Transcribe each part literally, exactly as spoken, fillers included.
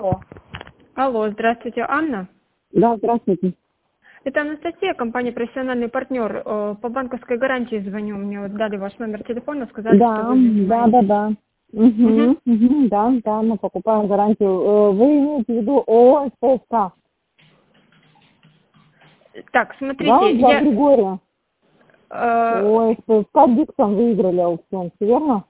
Алло. Алло, здравствуйте, Анна. Да, здравствуйте. Это Анастасия, компания «Профессиональный партнер». Э, По банковской гарантии звоню. Мне вот дали ваш номер телефона, сказали, что Да, вы да, да, занимаетесь. да. Угу, Мгм. угу, да, да, мы покупаем гарантию. Э, Вы имеете в виду ООО СПСК, Так, да, смотрите, для я... Григория? э, ООО СПСК Диксон выиграли аукцион, всё верно?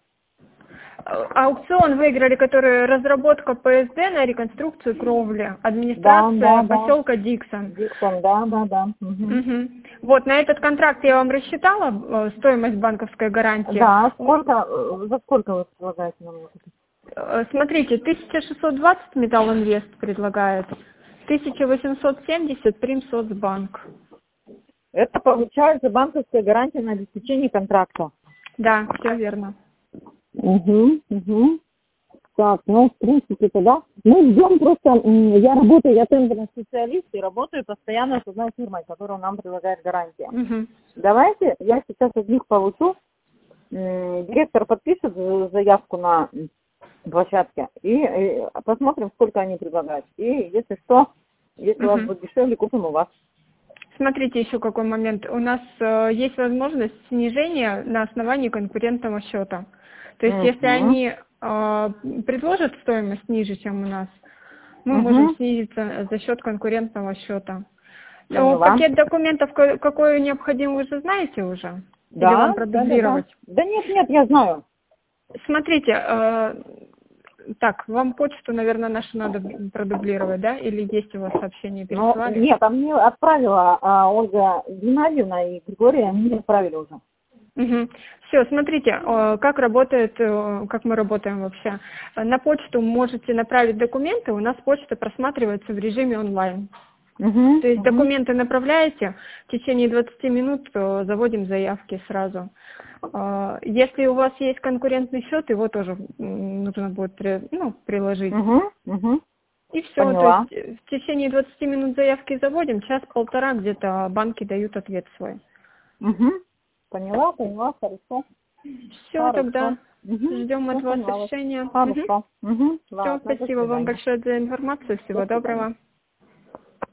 Аукцион выиграли, который разработка ПСД на реконструкцию кровли, Да, да, администрация да. поселка Диксон. Диксон, да, да, да. Угу. Мгм. Вот, на этот контракт я вам рассчитала э, стоимость банковской гарантии. Да, сколько, э, за сколько вы предлагаете нам вот это? Э, Смотрите, тысяча шестьсот двадцать Металл Инвест предлагает, тысяча восемьсот семьдесят Примсоцбанк. Это получается банковская гарантия на обеспечение контракта. Да, все верно. Угу, угу. Так, ну, в принципе, тогда мы ждем просто, м, я работаю, я тендерный специалист и работаю постоянно с одной фирмой, которая нам предлагает гарантию. Мгм. Давайте, я сейчас от них получу, м, директор подпишет за- заявку на м, площадке и, и посмотрим, сколько они предлагают. И если что, если у вас Мгм. будет дешевле, купим у вас. Смотрите еще какой момент. У нас э, есть возможность снижения на основании конкурентного счета. То есть если Угу, они э, предложат стоимость ниже, чем у нас, мы можем угу, снизиться за счет конкурентного счета. Э, поняла. Пакет документов, ка- какой необходим, вы же знаете уже? Или Да, вам да, да, да. продублировать? Да нет, нет, я знаю. Смотрите, э, так, вам почту, наверное, нашу надо продублировать, да? Или есть у вас сообщение, Ну, пересылали? нет, а мне отправила а, Ольга Геннадьевна и Григорий, они мне отправили уже. Все, смотрите, э, как работает, э, как мы работаем вообще. Э, На почту можете направить документы, у нас почта просматривается в режиме онлайн. Угу, То есть угу, документы направляете, в течение двадцати минут э, заводим заявки сразу. Э, Если у вас есть конкурентный счет, его тоже м, нужно будет при- ну, приложить. угу, угу. И все, то Поняла. есть э, в течение двадцати минут заявки заводим, час-полтора где-то банки дают ответ свой. Угу. Поняла, поняла, хорошо. Все, Хорошо. тогда Угу. ждем от Все вас поняла. решения. Хорошо. Угу. Все, Ладно, до спасибо вам свидания. большое за информацию. До Всего свидания. доброго.